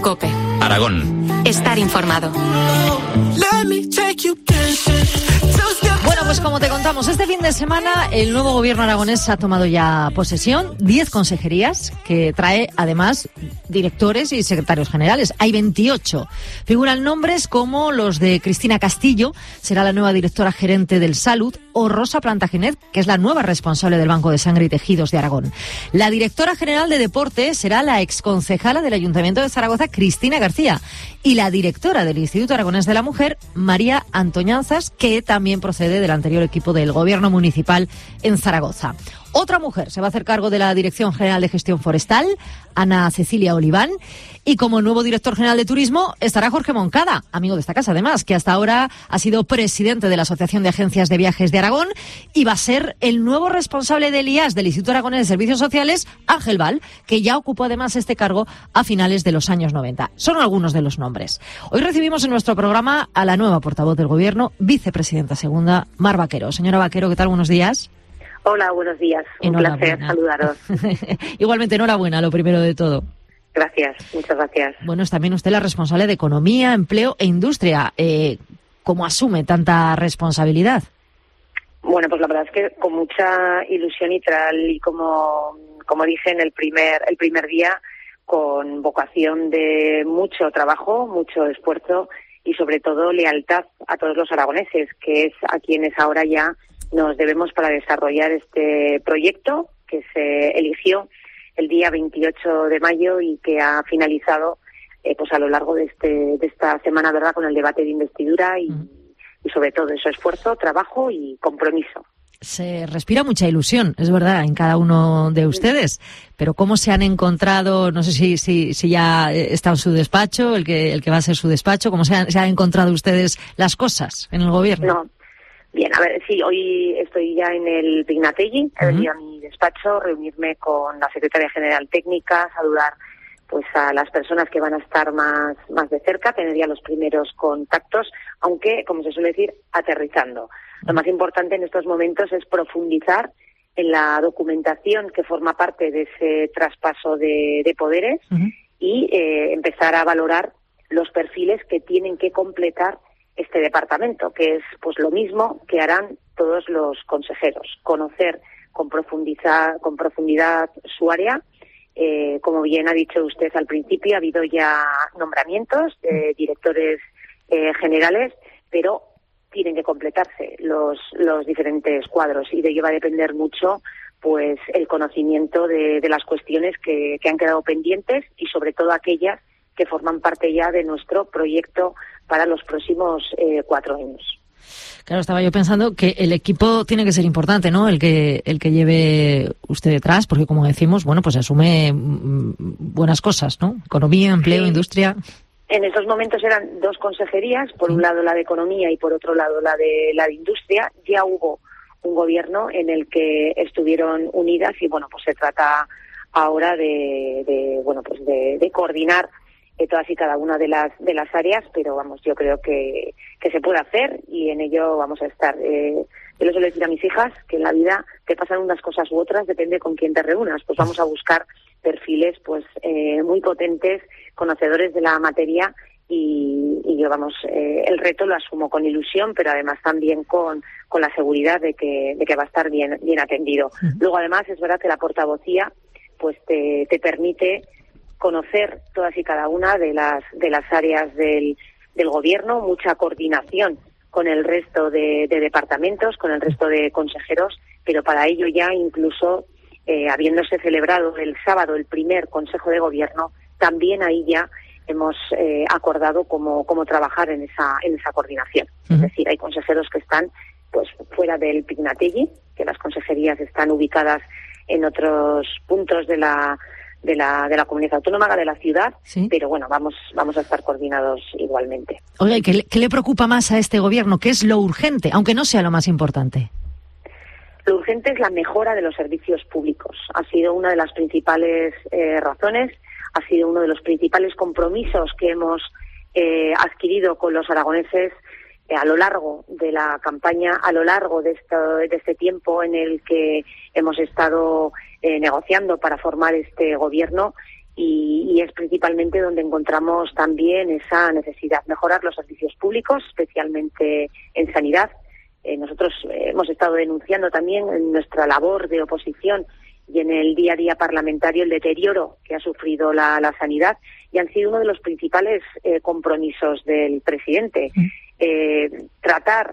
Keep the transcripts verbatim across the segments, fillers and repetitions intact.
COPE. Aragón. Estar informado. Bueno, pues como te contamos, este fin de semana el nuevo gobierno aragonés ha tomado ya posesión, diez consejerías, que trae además directores y secretarios generales. Hay veintiocho. Figuran nombres como los de Cristina Castillo, será la nueva directora gerente del Salud, o Rosa Plantagenet, que es la nueva responsable del Banco de Sangre y Tejidos de Aragón. La directora general de Deporte será la exconcejala del Ayuntamiento de Zaragoza, Cristina García, y la directora del Instituto Aragonés de la Mujer, María Antoñanzas, que también procede del anterior equipo del Gobierno municipal en Zaragoza. Otra mujer se va a hacer cargo de la Dirección General de Gestión Forestal, Ana Cecilia Oliván, y como nuevo director general de Turismo estará Jorge Moncada, amigo de esta casa además, que hasta ahora ha sido presidente de la Asociación de Agencias de Viajes de Aragón y va a ser el nuevo responsable del I A S, del Instituto Aragonés de Servicios Sociales, Ángel Val, que ya ocupó además este cargo a finales de los años noventa. Son algunos de los nombres. Hoy recibimos en nuestro programa a la nueva portavoz del Gobierno, vicepresidenta segunda, Mar Vaquero. Señora Vaquero, ¿qué tal? Buenos días. Hola, buenos días. Un placer saludaros. Igualmente, enhorabuena, lo primero de todo. Gracias, muchas gracias. Bueno, es también usted la responsable de Economía, Empleo e Industria. Eh, ¿Cómo asume tanta responsabilidad? Bueno, pues la verdad es que con mucha ilusión y tal, y como, como dije en el primer, el primer día, con vocación de mucho trabajo, mucho esfuerzo y sobre todo lealtad a todos los aragoneses, que es a quienes ahora ya nos debemos para desarrollar este proyecto que se eligió el día veintiocho de mayo y que ha finalizado eh, pues a lo largo de este de esta semana, verdad, con el debate de investidura y, mm. y sobre todo eso, esfuerzo, trabajo y compromiso. Se respira mucha ilusión, es verdad, en cada uno de ustedes, pero ¿cómo se han encontrado? No sé si si, si ya está en su despacho, el que el que va a ser su despacho, ¿cómo se han, se han encontrado ustedes las cosas en el gobierno? No. Bien, a ver, sí, hoy estoy ya en el Pignatelli, he venido uh-huh. a mi despacho, reunirme con la secretaria general técnica, saludar pues a las personas que van a estar más más de cerca, tener ya los primeros contactos, aunque, como se suele decir, aterrizando. Uh-huh. Lo más importante en estos momentos es profundizar en la documentación que forma parte de ese traspaso de, de poderes uh-huh. y eh, empezar a valorar los perfiles que tienen que completar este departamento, que es pues lo mismo que harán todos los consejeros, conocer con profundidad, con profundidad su área. Eh, como bien ha dicho usted al principio, ha habido ya nombramientos de directores eh, generales, pero tienen que completarse los, los diferentes cuadros y de ello va a depender mucho pues el conocimiento de, de las cuestiones que, que han quedado pendientes y sobre todo aquellas que forman parte ya de nuestro proyecto para los próximos eh, cuatro años. Claro, estaba yo pensando que el equipo tiene que ser importante, ¿no? El que el que lleve usted detrás, porque como decimos, bueno, pues asume buenas cosas, ¿no? Economía, empleo, sí. Industria. En estos momentos eran dos consejerías, por sí. un lado la de Economía y por otro lado la de la de Industria. Ya hubo un gobierno en el que estuvieron unidas y bueno, pues se trata ahora de, de bueno, pues de, de coordinar de todas y cada una de las de las áreas, pero vamos, yo creo que, que se puede hacer y en ello vamos a estar. Eh, yo les suelo decir a mis hijas que en la vida te pasan unas cosas u otras, depende con quién te reúnas, pues vamos a buscar perfiles pues eh, muy potentes, conocedores de la materia y, y yo vamos, eh, el reto lo asumo con ilusión, pero además también con, con la seguridad de que, de que va a estar bien, bien atendido. Uh-huh. Luego además es verdad que la portavocía pues te, te permite conocer todas y cada una de las de las áreas del, del gobierno, mucha coordinación con el resto de, de departamentos, con el resto de consejeros, pero para ello ya incluso eh, habiéndose celebrado el sábado el primer Consejo de Gobierno, también ahí ya hemos eh, acordado cómo, cómo trabajar en esa en esa coordinación. Uh-huh. Es decir, hay consejeros que están pues fuera del Pignatelli, que las consejerías están ubicadas en otros puntos de la de la de la comunidad autónoma, de la ciudad, ¿sí? Pero bueno, vamos vamos a estar coordinados igualmente. Oye, ¿qué le, qué le preocupa más a este gobierno? ¿Qué es lo urgente, aunque no sea lo más importante? Lo urgente es la mejora de los servicios públicos. Ha sido una de las principales eh, razones, ha sido uno de los principales compromisos que hemos eh, adquirido con los aragoneses eh, a lo largo de la campaña, a lo largo de, esto, de este tiempo en el que hemos estado eh, negociando para formar este gobierno y, y es principalmente donde encontramos también esa necesidad, mejorar los servicios públicos, especialmente en sanidad. Eh, nosotros eh, hemos estado denunciando también en nuestra labor de oposición y en el día a día parlamentario el deterioro que ha sufrido la, la sanidad, y han sido uno de los principales eh, compromisos del presidente. Mm. Eh, tratar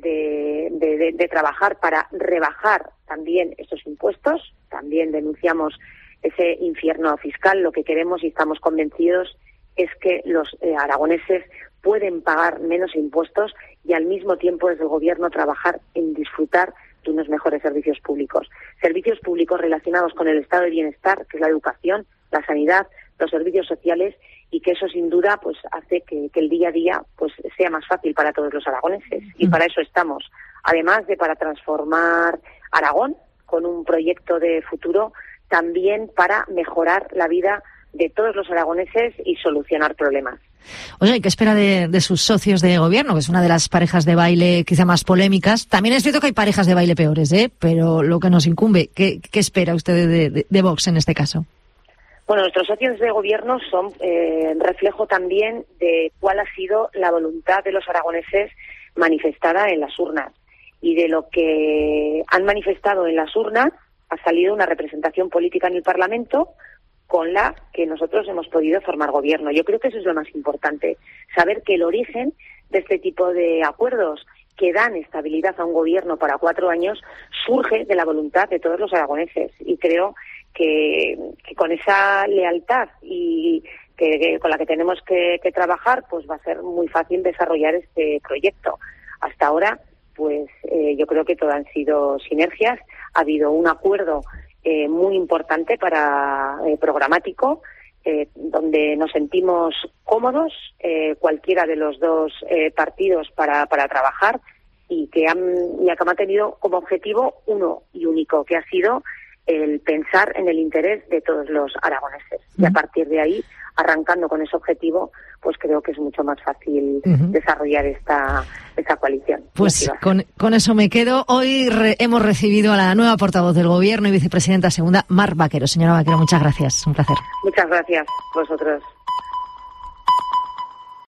de, de, de, de trabajar para rebajar también estos impuestos. También denunciamos ese infierno fiscal. Lo que queremos y estamos convencidos es que los eh, aragoneses pueden pagar menos impuestos y al mismo tiempo desde el Gobierno trabajar en disfrutar de unos mejores servicios públicos. Servicios públicos relacionados con el estado de bienestar, que es la educación, la sanidad, los servicios sociales, y que eso sin duda pues hace que, que el día a día pues sea más fácil para todos los aragoneses. Y para eso estamos. Además de para transformar Aragón con un proyecto de futuro, también para mejorar la vida de todos los aragoneses y solucionar problemas. Oye, ¿qué espera de, de sus socios de gobierno? Que es una de las parejas de baile quizá más polémicas. También es cierto que hay parejas de baile peores, ¿eh? Pero lo que nos incumbe, ¿qué, qué espera usted de, de, de Vox en este caso? Bueno, nuestros socios de gobierno son eh, reflejo también de cuál ha sido la voluntad de los aragoneses manifestada en las urnas. Y de lo que han manifestado en las urnas ha salido una representación política en el Parlamento con la que nosotros hemos podido formar gobierno. Yo creo que eso es lo más importante, saber que el origen de este tipo de acuerdos que dan estabilidad a un gobierno para cuatro años surge de la voluntad de todos los aragoneses. Y creo que, que con esa lealtad y que, que con la que tenemos que, que trabajar, pues va a ser muy fácil desarrollar este proyecto. Hasta ahora, pues eh, yo creo que todo han sido sinergias. Ha habido un acuerdo eh, muy importante para eh, programático, eh, donde nos sentimos cómodos, eh, cualquiera de los dos eh, partidos para, para trabajar, y que han, y que han tenido como objetivo uno y único, que ha sido el pensar en el interés de todos los aragoneses. Uh-huh. Y a partir de ahí, arrancando con ese objetivo, pues creo que es mucho más fácil uh-huh. desarrollar esta, esta coalición. Pues con, con eso me quedo. Hoy re, hemos recibido a la nueva portavoz del Gobierno y vicepresidenta segunda, Mar Vaquero. Señora Vaquero, muchas gracias. Un placer. Muchas gracias, vosotros.